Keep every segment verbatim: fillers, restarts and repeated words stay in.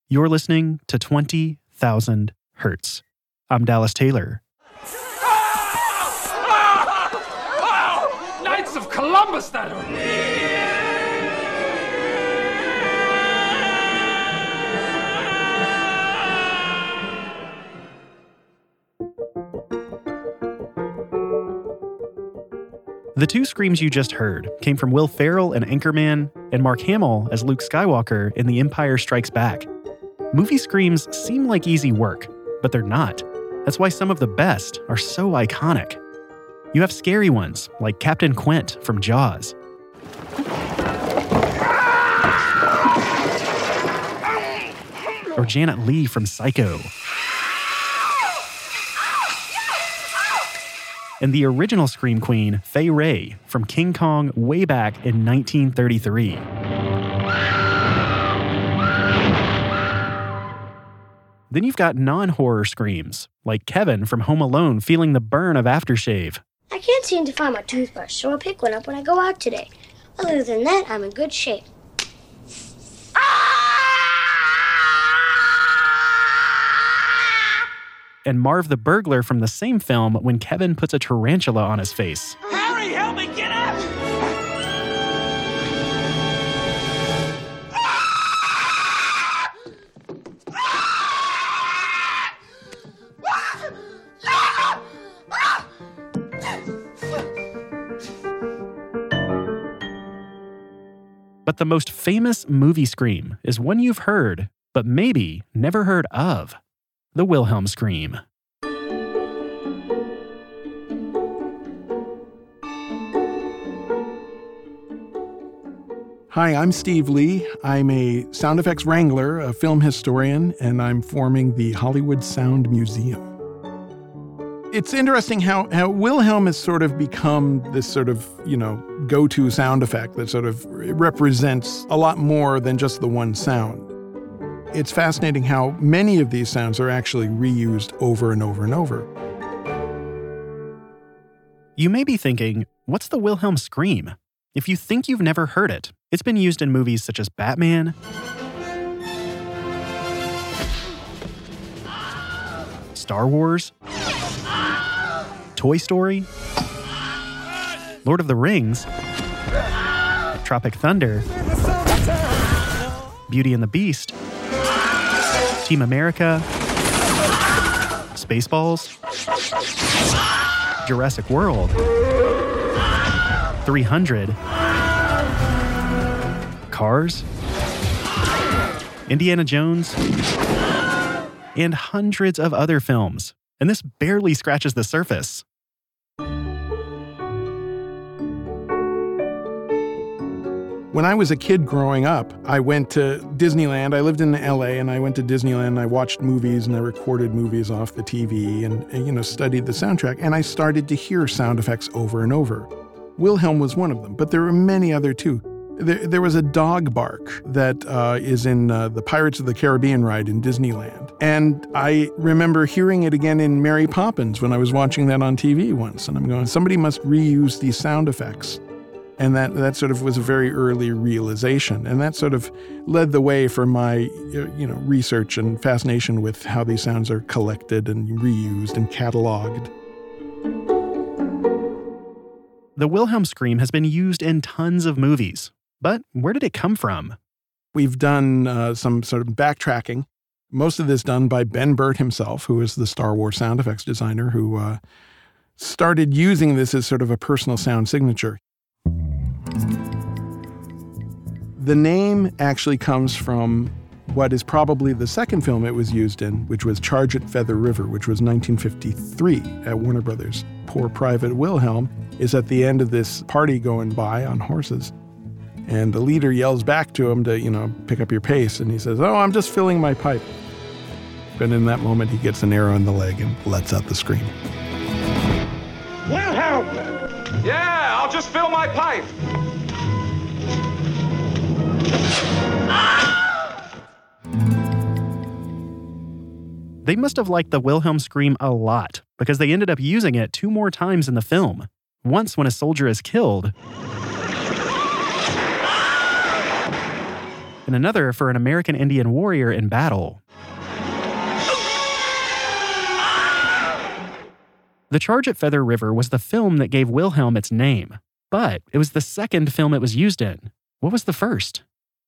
You're listening to twenty thousand Hertz. I'm Dallas Taylor. Knights of Columbus, that are. The two screams you just heard came from Will Ferrell in Anchorman and Mark Hamill as Luke Skywalker in The Empire Strikes Back. Movie screams seem like easy work, but they're not. That's why some of the best are so iconic. You have scary ones, like Captain Quint from Jaws. Or Janet Leigh from Psycho. And the original Scream Queen, Fay Wray, from King Kong way back in nineteen thirty-three. Then you've got non-horror screams, like Kevin from Home Alone feeling the burn of aftershave. I can't seem to find my toothbrush, so I'll pick one up when I go out today. Other than that, I'm in good shape. And Marv the burglar from the same film when Kevin puts a tarantula on his face. Harry, help me get out! But the most famous movie scream is one you've heard, but maybe never heard of. The Wilhelm scream. Hi, I'm Steve Lee. I'm a sound effects wrangler, a film historian, and I'm forming the Hollywood Sound Museum. It's interesting how, how Wilhelm has sort of become this sort of, you know, go-to sound effect that sort of represents a lot more than just the one sound. It's fascinating how many of these sounds are actually reused over and over and over. You may be thinking, what's the Wilhelm scream? If you think you've never heard it, it's been used in movies such as Batman, Star Wars, Toy Story, Lord of the Rings, Tropic Thunder, Beauty and the Beast, Team America, Spaceballs, Jurassic World, three hundred, Cars, Indiana Jones, and hundreds of other films. And this barely scratches the surface. When I was a kid growing up, I went to Disneyland. I lived in L A and I went to Disneyland and I watched movies and I recorded movies off the T V and, and, you know, studied the soundtrack. And I started to hear sound effects over and over. Wilhelm was one of them, but there were many other too. There, there was a dog bark that uh, is in uh, the Pirates of the Caribbean ride in Disneyland. And I remember hearing it again in Mary Poppins when I was watching that on T V once. And I'm going, somebody must reuse these sound effects. And that, that sort of was a very early realization. And that sort of led the way for my, you know, research and fascination with how these sounds are collected and reused and cataloged. The Wilhelm scream has been used in tons of movies. But where did it come from? We've done uh, some sort of backtracking. Most of this done by Ben Burtt himself, who is the Star Wars sound effects designer, who uh, started using this as sort of a personal sound signature. The name actually comes from what is probably the second film it was used in, which was Charge at Feather River, which was nineteen fifty-three at Warner Brothers. Poor Private Wilhelm is at the end of this party going by on horses. And the leader yells back to him to, you know, pick up your pace. And he says, "Oh, I'm just filling my pipe." But in that moment, he gets an arrow in the leg and lets out the scream. Wilhelm! Yeah, I'll just fill my pipe. They must have liked the Wilhelm scream a lot, because they ended up using it two more times in the film. Once when a soldier is killed, and another for an American Indian warrior in battle. The Charge at Feather River was the film that gave Wilhelm its name, but it was the second film it was used in. What was the first?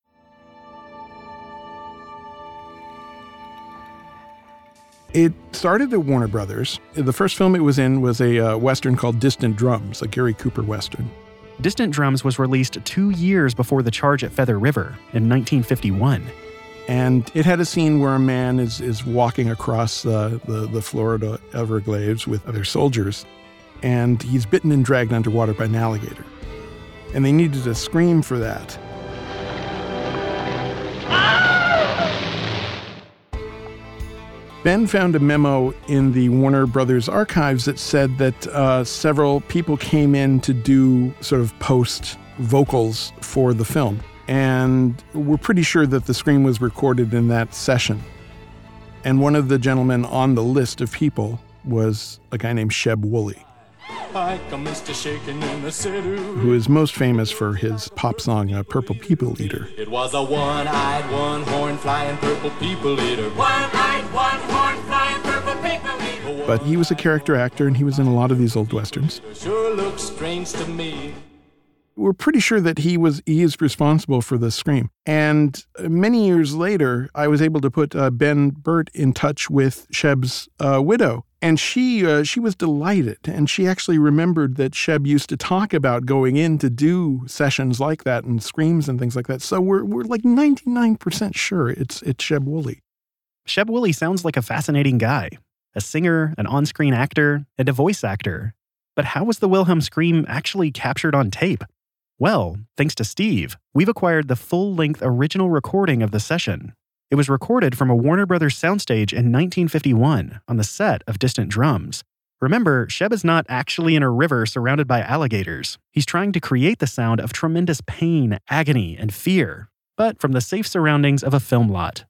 It started at Warner Brothers. The first film it was in was a uh, Western called Distant Drums, a Gary Cooper Western. Distant Drums was released two years before The Charge at Feather River in nineteen fifty-one. And it had a scene where a man is is walking across uh, the, the Florida Everglades with other soldiers, and he's bitten and dragged underwater by an alligator. And they needed a scream for that. Ben found a memo in the Warner Brothers archives that said that uh, several people came in to do sort of post vocals for the film. And we're pretty sure that the scream was recorded in that session. And one of the gentlemen on the list of people was a guy named Sheb Wooley, who is most famous for his pop song, uh, Purple People Eater. It was a one-eyed, one-horn flying purple people eater. One-eyed, one-horn flying purple people eater. But he was a character actor, and he was in a lot of these old westerns. Sure looks strange to me. We're pretty sure that he was he is responsible for the scream. And many years later, I was able to put uh, Ben Burtt in touch with Sheb's uh, widow. And she uh, she was delighted. And she actually remembered that Sheb used to talk about going in to do sessions like that and screams and things like that. So we're we're like ninety-nine percent sure it's it's Sheb Wooley. Sheb Wooley sounds like a fascinating guy. A singer, an on-screen actor, and a voice actor. But how was the Wilhelm scream actually captured on tape? Well, thanks to Steve, we've acquired the full-length original recording of the session. It was recorded from a Warner Brothers soundstage in nineteen fifty-one on the set of Distant Drums. Remember, Sheb is not actually in a river surrounded by alligators. He's trying to create the sound of tremendous pain, agony, and fear, but from the safe surroundings of a film lot.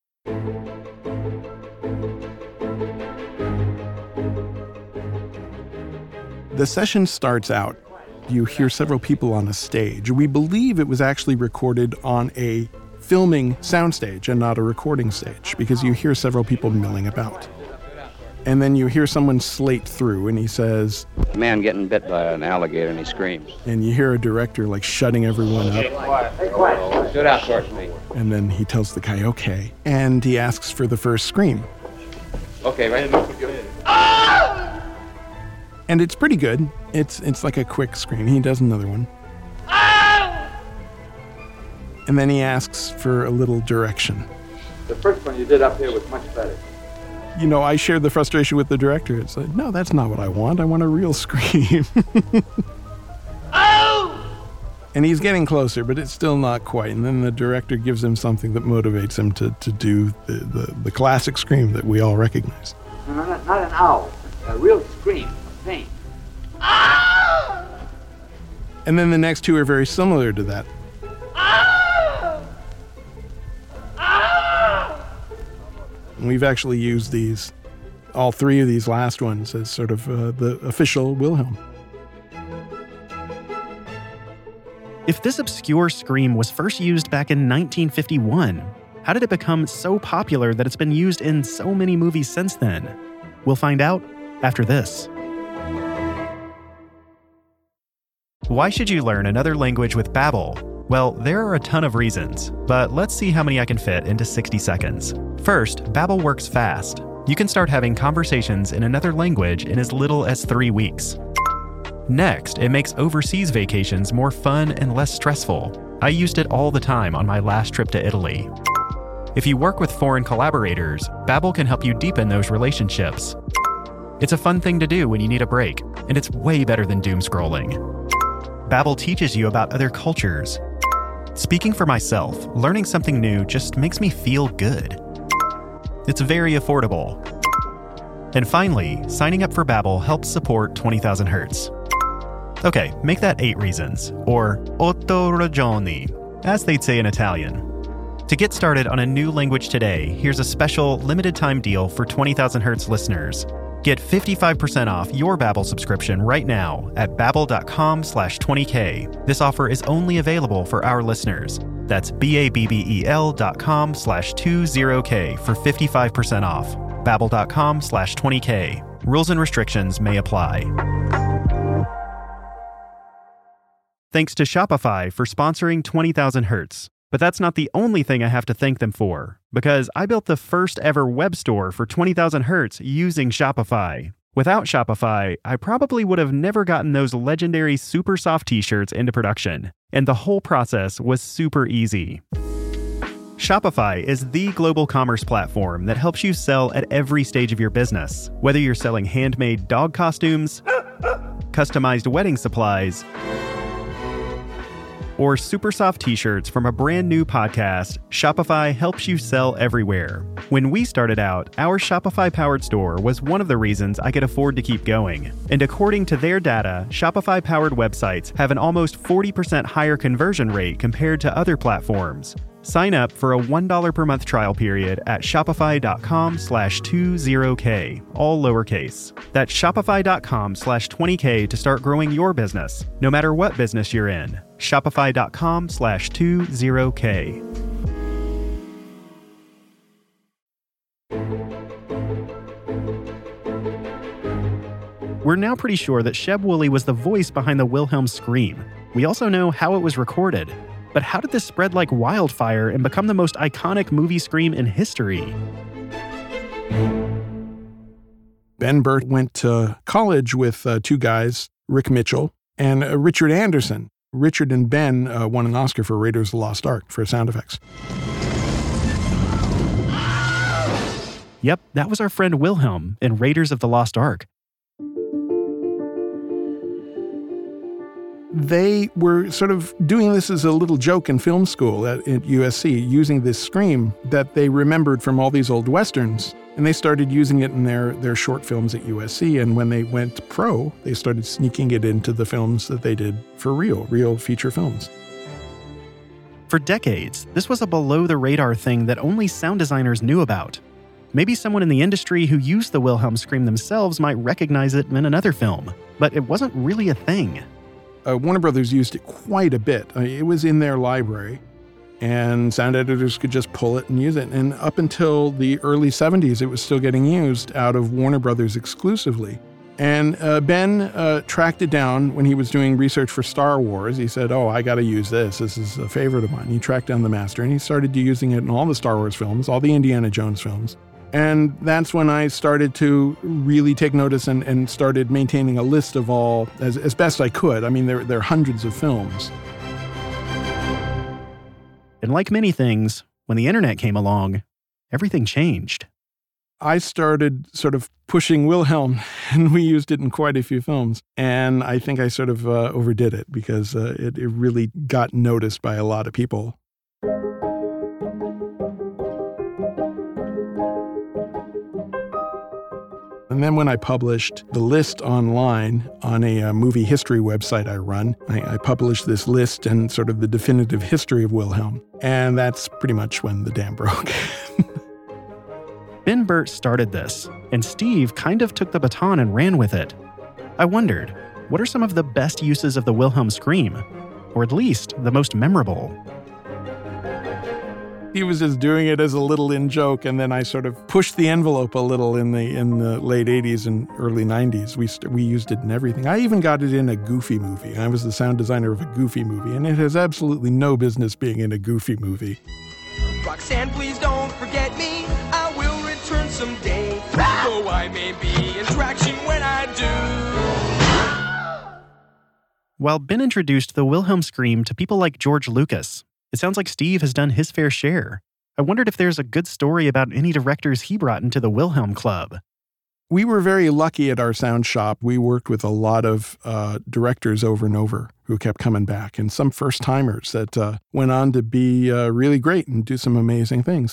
The session starts out. You hear several people on a stage. We believe it was actually recorded on a filming soundstage and not a recording stage, because you hear several people milling about. And then you hear someone slate through, and he says, "A man getting bit by an alligator," and he screams. And you hear a director like shutting everyone up. Quiet, quiet. Stood out towards me. And then he tells the guy, okay. And he asks for the first scream. Okay, right in the And it's pretty good. It's it's like a quick scream. He does another one. And then he asks for a little direction. The first one you did up here was much better. You know, I shared the frustration with the director. It's like, no, that's not what I want. I want a real scream. And he's getting closer, but it's still not quite. And then the director gives him something that motivates him to, to do the, the, the classic scream that we all recognize. No, no, not, not an owl. A real scream of pain. And then the next two are very similar to that. And we've actually used these, all three of these last ones, as sort of uh, the official Wilhelm. If this obscure scream was first used back in nineteen fifty-one, how did it become so popular that it's been used in so many movies since then? We'll find out after this. Why should you learn another language with Babbel? Well, there are a ton of reasons, but let's see how many I can fit into sixty seconds. First, Babbel works fast. You can start having conversations in another language in as little as three weeks. Next, it makes overseas vacations more fun and less stressful. I used it all the time on my last trip to Italy. If you work with foreign collaborators, Babbel can help you deepen those relationships. It's a fun thing to do when you need a break, and it's way better than doom scrolling. Babbel teaches you about other cultures. Speaking for myself, learning something new just makes me feel good. It's very affordable. And finally, signing up for Babbel helps support twenty thousand hertz. Okay, make that eight reasons, or otto ragioni, as they'd say in Italian. To get started on a new language today, here's a special limited time deal for twenty thousand hertz listeners. Get fifty-five percent off your Babbel subscription right now at babbel.com slash 20k. This offer is only available for our listeners. That's B-A-B-B-E-L dot com slash 20K for fifty-five percent off. Babbel.com slash 20K. Rules and restrictions may apply. Thanks to Shopify for sponsoring twenty thousand Hertz. But that's not the only thing I have to thank them for, because I built the first ever web store for twenty thousand Hertz using Shopify. Without Shopify, I probably would have never gotten those legendary super soft t-shirts into production, and the whole process was super easy. Shopify is the global commerce platform that helps you sell at every stage of your business, whether you're selling handmade dog costumes, customized wedding supplies, or super soft t-shirts from a brand new podcast. Shopify helps you sell everywhere. When we started out, our Shopify-powered store was one of the reasons I could afford to keep going. And according to their data, Shopify-powered websites have an almost forty percent higher conversion rate compared to other platforms. Sign up for a one dollar per month trial period at shopify.com slash 20K, all lowercase. That's shopify.com slash 20K to start growing your business, no matter what business you're in. Shopify.com slash 20K. We're now pretty sure that Sheb Wooley was the voice behind the Wilhelm scream. We also know how it was recorded. But how did this spread like wildfire and become the most iconic movie scream in history? Ben Burtt went to college with uh, two guys, Rick Mitchell and uh, Richard Anderson. Richard and Ben uh, won an Oscar for Raiders of the Lost Ark for sound effects. Yep, that was our friend Wilhelm in Raiders of the Lost Ark. They were sort of doing this as a little joke in film school at, at U S C, using this scream that they remembered from all these old Westerns. And they started using it in their, their short films at U S C. And when they went pro, they started sneaking it into the films that they did for real, real feature films. For decades, this was a below-the-radar thing that only sound designers knew about. Maybe someone in the industry who used the Wilhelm scream themselves might recognize it in another film, but it wasn't really a thing. Uh, Warner Brothers used it quite a bit. Uh, it was in their library, and sound editors could just pull it and use it. And up until the early seventies, it was still getting used out of Warner Brothers exclusively. And uh, Ben uh, tracked it down when he was doing research for Star Wars. He said, oh, I got to use this. This is a favorite of mine. He tracked down the master, and he started using it in all the Star Wars films, all the Indiana Jones films. And that's when I started to really take notice and, and started maintaining a list of all, as, as best I could. I mean, there, there are hundreds of films. And like many things, when the internet came along, everything changed. I started sort of pushing Wilhelm, and we used it in quite a few films. And I think I sort of uh, overdid it because uh, it, it really got noticed by a lot of people. And then when I published the list online on a uh, movie history website I run, I, I published this list and sort of the definitive history of Wilhelm. And that's pretty much when the dam broke. Ben Burtt started this, and Steve kind of took the baton and ran with it. I wondered, what are some of the best uses of the Wilhelm scream? Or at least the most memorable? He was just doing it as a little in joke, and then I sort of pushed the envelope a little in the in the late eighties and early nineties. We st- we used it in everything. I even got it in a Goofy movie. I was the sound designer of a Goofy movie, and it has absolutely no business being in a Goofy movie. Roxanne, please don't forget me. I will return someday. Though I may be in traction when I do. While Ben introduced the Wilhelm scream to people like George Lucas, it sounds like Steve has done his fair share. I wondered if there's a good story about any directors he brought into the Wilhelm Club. We were very lucky at our sound shop. We worked with a lot of uh, directors over and over who kept coming back, and some first-timers that uh, went on to be uh, really great and do some amazing things.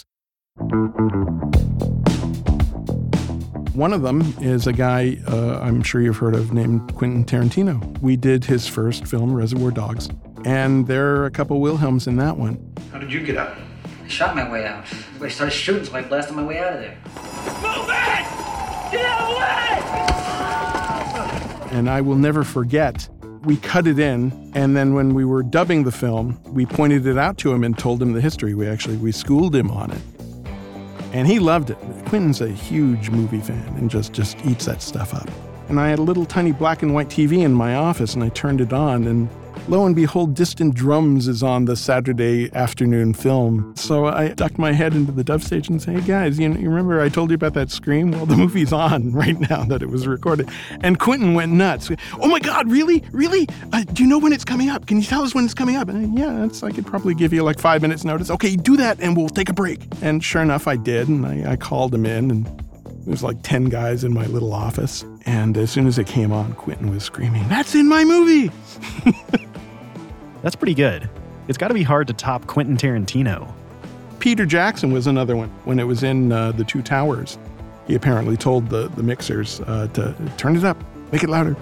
One of them is a guy uh, I'm sure you've heard of named Quentin Tarantino. We did his first film, Reservoir Dogs, and there are a couple Wilhelms in that one. How did you get out? I shot my way out. I started shooting, so I blasted my way out of there. Move back! Get away! And I will never forget We cut it in, and then when we were dubbing the film, we pointed it out to him and told him the history. We actually, we schooled him on it. And he loved it. Quentin's a huge movie fan and just, just eats that stuff up. And I had a little tiny black and white T V in my office, and I turned it on, and lo and behold, Distant Drums is on the Saturday afternoon film. So I ducked my head into the dub stage and said, hey guys, you know, you remember I told you about that scream? Well, the movie's on right now that it was recorded. And Quentin went nuts. Oh my God, really? Really? Uh, do you know when it's coming up? Can you tell us when it's coming up? And I, yeah, that's, I could probably give you like five minutes notice. Okay, do that and we'll take a break. And sure enough, I did. And I, I called him in, and there was like ten guys in my little office. And as soon as it came on, Quentin was screaming, that's in my movie! That's pretty good. It's got to be hard to top Quentin Tarantino. Peter Jackson was another one. When it was in uh, The Two Towers, he apparently told the, the mixers uh, to turn it up, make it louder.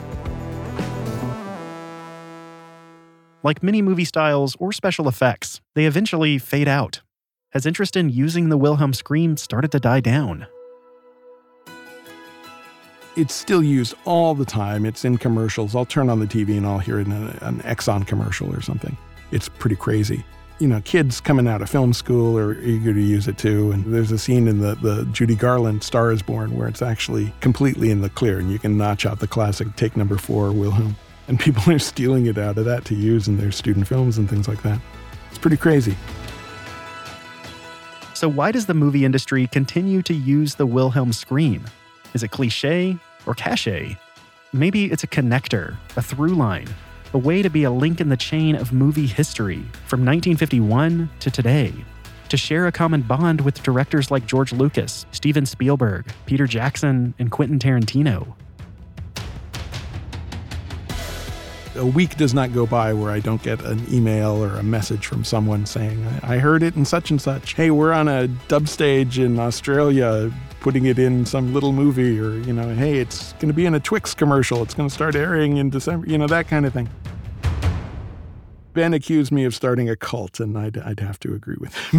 Like many movie styles or special effects, they eventually fade out, as interest in using the Wilhelm scream started to die down. It's still used all the time. It's in commercials. I'll turn on the T V and I'll hear it in a, an Exxon commercial or something. It's pretty crazy. You know, kids coming out of film school are eager to use it too. And there's a scene in the, the Judy Garland Star is Born where it's actually completely in the clear and you can notch out the classic take number four Wilhelm. And people are stealing it out of that to use in their student films and things like that. It's pretty crazy. So why does the movie industry continue to use the Wilhelm scream? Is it cliche or cachet? Maybe it's a connector, a through line, a way to be a link in the chain of movie history from nineteen fifty-one to today, to share a common bond with directors like George Lucas, Steven Spielberg, Peter Jackson, and Quentin Tarantino. A week does not go by where I don't get an email or a message from someone saying, I heard it in such and such. Hey, we're on a dub stage in Australia putting it in some little movie, or, you know, hey, it's going to be in a Twix commercial. It's going to start airing in December, you know, that kind of thing. Ben accused me of starting a cult, and I'd, I'd have to agree with him.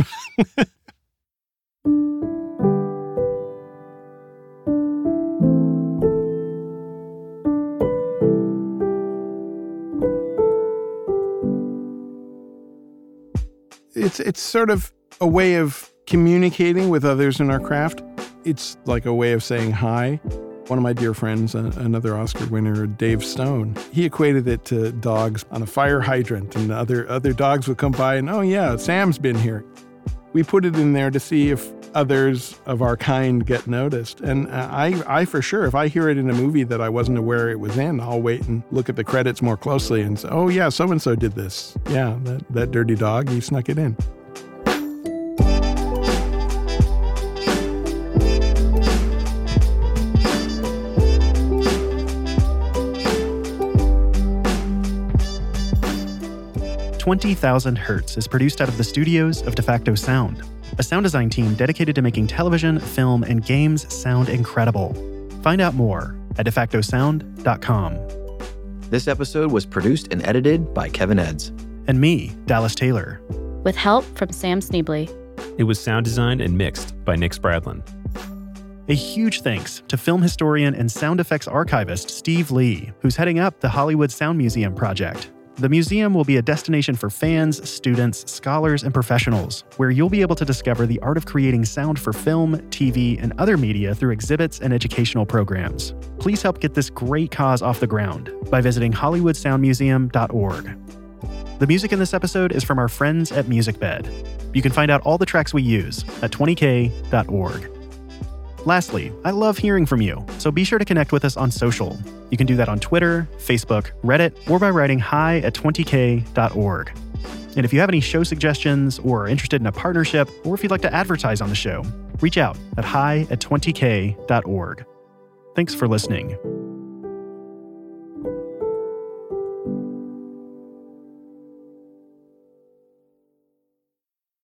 It's it's sort of a way of communicating with others in our craft. It's like a way of saying hi. One of my dear friends, another Oscar winner, Dave Stone, he equated it to dogs on a fire hydrant, and other other dogs would come by and, oh yeah, Sam's been here. We put it in there to see if others of our kind get noticed. And I, I for sure, if I hear it in a movie that I wasn't aware it was in, I'll wait and look at the credits more closely and say, oh yeah, so-and-so did this. Yeah, that, that dirty dog, he snuck it in. twenty thousand Hertz is produced out of the studios of DeFacto Sound, a sound design team dedicated to making television, film, and games sound incredible. Find out more at defacto sound dot com. This episode was produced and edited by Kevin Eds. And me, Dallas Taylor. With help from Sam Sneebly. It was sound designed and mixed by Nick Spradlin. A huge thanks to film historian and sound effects archivist Steve Lee, who's heading up the Hollywood Sound Museum project. The museum will be a destination for fans, students, scholars, and professionals, where you'll be able to discover the art of creating sound for film, T V, and other media through exhibits and educational programs. Please help get this great cause off the ground by visiting hollywood sound museum dot org. The music in this episode is from our friends at MusicBed. You can find out all the tracks we use at twenty k dot org. Lastly, I love hearing from you, so be sure to connect with us on social. You can do that on Twitter, Facebook, Reddit, or by writing hi at twenty k dot org. And if you have any show suggestions or are interested in a partnership, or if you'd like to advertise on the show, reach out at hi at twenty k dot org. Thanks for listening.